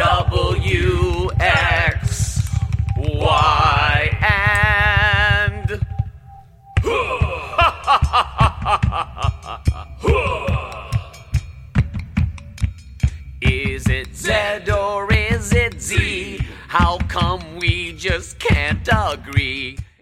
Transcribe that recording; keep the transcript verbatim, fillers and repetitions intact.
W, X, Y, and... Is it Z or is it Z? How come we just can't agree?